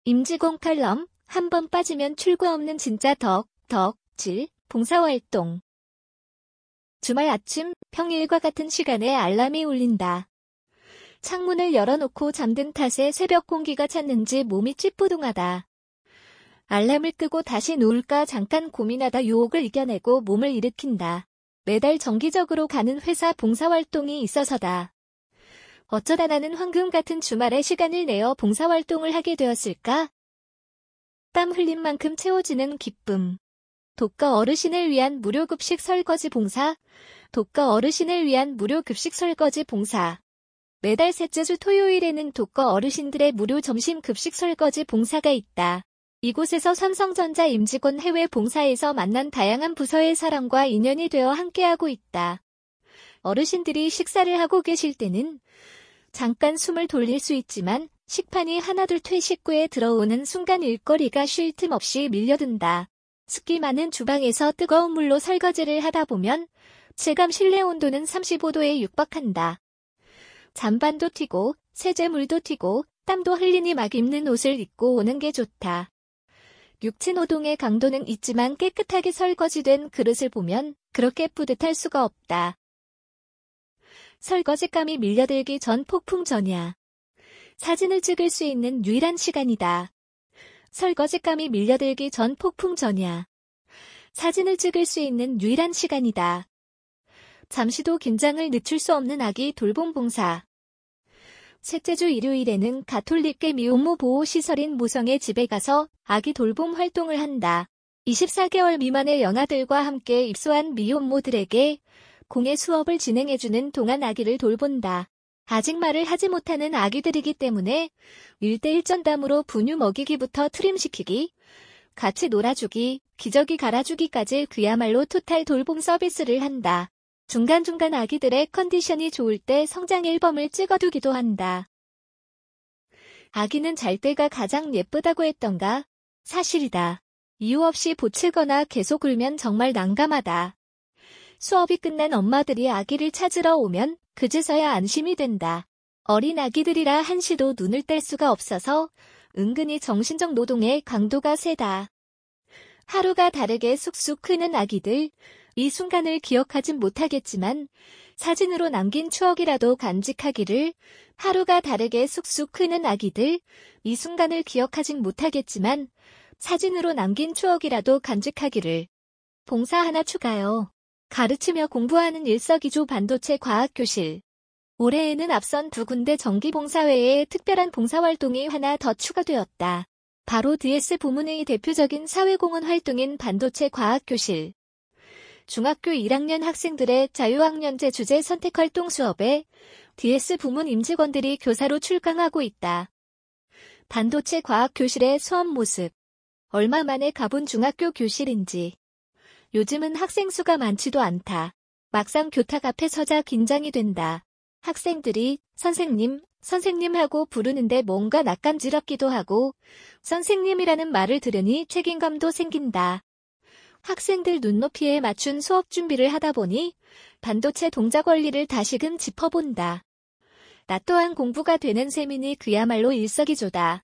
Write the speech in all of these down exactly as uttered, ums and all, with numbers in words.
임직원 칼럼, 한 번 빠지면 출구 없는 진짜 덕, 덕, 질, 봉사활동. 주말 아침, 평일과 같은 시간에 알람이 울린다. 창문을 열어놓고 잠든 탓에 새벽 공기가 찼는지 몸이 찌뿌둥하다. 알람을 끄고 다시 누울까 잠깐 고민하다 유혹을 이겨내고 몸을 일으킨다. 매달 정기적으로 가는 회사 봉사활동이 있어서다. 어쩌다 나는 황금 같은 주말에 시간을 내어 봉사활동을 하게 되었을까? 땀 흘린 만큼 채워지는 기쁨. 독거 어르신을 위한 무료급식 설거지 봉사. 독거 어르신을 위한 무료급식 설거지 봉사. 매달 셋째 주 토요일에는 독거 어르신들의 무료 점심 급식 설거지 봉사가 있다. 이곳에서 삼성전자 임직원 해외 봉사에서 만난 다양한 부서의 사람과 인연이 되어 함께하고 있다. 어르신들이 식사를 하고 계실 때는 잠깐 숨을 돌릴 수 있지만 식판이 하나둘 퇴식 후에 들어오는 순간 일거리가 쉴 틈 없이 밀려든다. 습기 많은 주방에서 뜨거운 물로 설거지를 하다 보면 체감 실내 온도는 삼십오 도에 육박한다. 잠반도 튀고 세제물도 튀고 땀도 흘리니 막 입는 옷을 입고 오는 게 좋다. 육체 노동의 강도는 있지만 깨끗하게 설거지된 그릇을 보면 그렇게 뿌듯할 수가 없다. 설거지감이 밀려들기 전 폭풍 전야. 사진을 찍을 수 있는 유일한 시간이다. 설거지감이 밀려들기 전 폭풍 전야. 사진을 찍을 수 있는 유일한 시간이다. 잠시도 긴장을 늦출 수 없는 아기 돌봄 봉사. 셋째 주 일요일에는 가톨릭계 미혼모 보호시설인 모성의 집에 가서 아기 돌봄 활동을 한다. 이십사 개월 미만의 영아들과 함께 입소한 미혼모들에게 공예 수업을 진행해주는 동안 아기를 돌본다. 아직 말을 하지 못하는 아기들이기 때문에 일 대일 전담으로 분유 먹이기부터 트림시키기, 같이 놀아주기, 기저귀 갈아주기까지 그야말로 토탈 돌봄 서비스를 한다. 중간중간 아기들의 컨디션이 좋을 때 성장 앨범을 찍어두기도 한다. 아기는 잘 때가 가장 예쁘다고 했던가? 사실이다. 이유 없이 보채거나 계속 울면 정말 난감하다. 수업이 끝난 엄마들이 아기를 찾으러 오면 그제서야 안심이 된다. 어린 아기들이라 한시도 눈을 뗄 수가 없어서 은근히 정신적 노동의 강도가 세다. 하루가 다르게 쑥쑥 크는 아기들, 이 순간을 기억하진 못하겠지만 사진으로 남긴 추억이라도 간직하기를. 하루가 다르게 쑥쑥 크는 아기들, 이 순간을 기억하진 못하겠지만 사진으로 남긴 추억이라도 간직하기를. 봉사 하나 추가요. 가르치며 공부하는 일석이조 반도체 과학교실. 올해에는 앞선 두 군데 정기봉사 외에 특별한 봉사활동이 하나 더 추가되었다. 바로 디에스 부문의 대표적인 사회공헌 활동인 반도체 과학교실. 중학교 일 학년 학생들의 자유학년제 주제 선택활동 수업에 디에스 부문 임직원들이 교사로 출강하고 있다. 반도체 과학교실의 수업 모습. 얼마 만에 가본 중학교 교실인지. 요즘은 학생 수가 많지도 않다. 막상 교탁 앞에 서자 긴장이 된다. 학생들이 선생님, 선생님 하고 부르는데 뭔가 낯간지럽기도 하고 선생님이라는 말을 들으니 책임감도 생긴다. 학생들 눈높이에 맞춘 수업 준비를 하다 보니 반도체 동작 원리를 다시금 짚어본다. 나 또한 공부가 되는 셈이니 그야말로 일석이조다.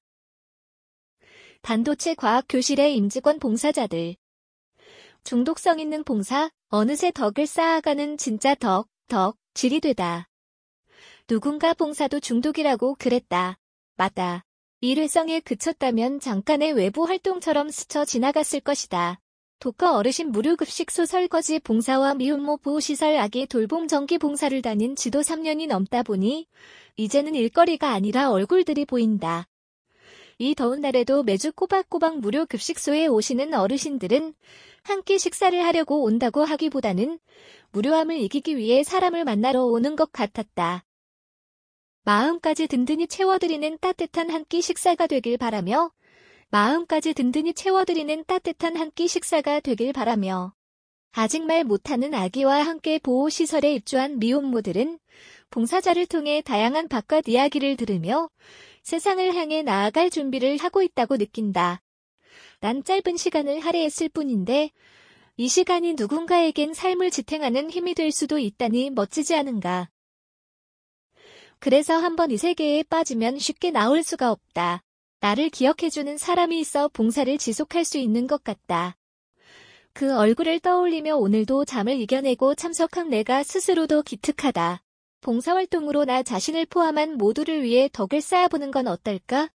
반도체 과학교실의 임직원 봉사자들. 중독성 있는 봉사, 어느새 덕을 쌓아가는 진짜 덕, 덕, 질이 되다. 누군가 봉사도 중독이라고 그랬다. 맞다. 일회성에 그쳤다면 잠깐의 외부 활동처럼 스쳐 지나갔을 것이다. 독거 어르신 무료급식소 설거지 봉사와 미혼모 보호시설 아기 돌봄 정기 봉사를 다닌 지도 삼 년이 넘다 보니 이제는 일거리가 아니라 얼굴들이 보인다. 이 더운 날에도 매주 꼬박꼬박 무료급식소에 오시는 어르신들은 한 끼 식사를 하려고 온다고 하기보다는 무료함을 이기기 위해 사람을 만나러 오는 것 같았다. 마음까지 든든히 채워드리는 따뜻한 한 끼 식사가 되길 바라며 마음까지 든든히 채워드리는 따뜻한 한 끼 식사가 되길 바라며 아직 말 못하는 아기와 함께 보호시설에 입주한 미혼모들은 봉사자를 통해 다양한 바깥 이야기를 들으며 세상을 향해 나아갈 준비를 하고 있다고 느낀다. 난 짧은 시간을 할애했을 뿐인데 이 시간이 누군가에겐 삶을 지탱하는 힘이 될 수도 있다니 멋지지 않은가. 그래서 한번 이 세계에 빠지면 쉽게 나올 수가 없다. 나를 기억해주는 사람이 있어 봉사를 지속할 수 있는 것 같다. 그 얼굴을 떠올리며 오늘도 잠을 이겨내고 참석한 내가 스스로도 기특하다. 봉사활동으로 나 자신을 포함한 모두를 위해 덕을 쌓아보는 건 어떨까?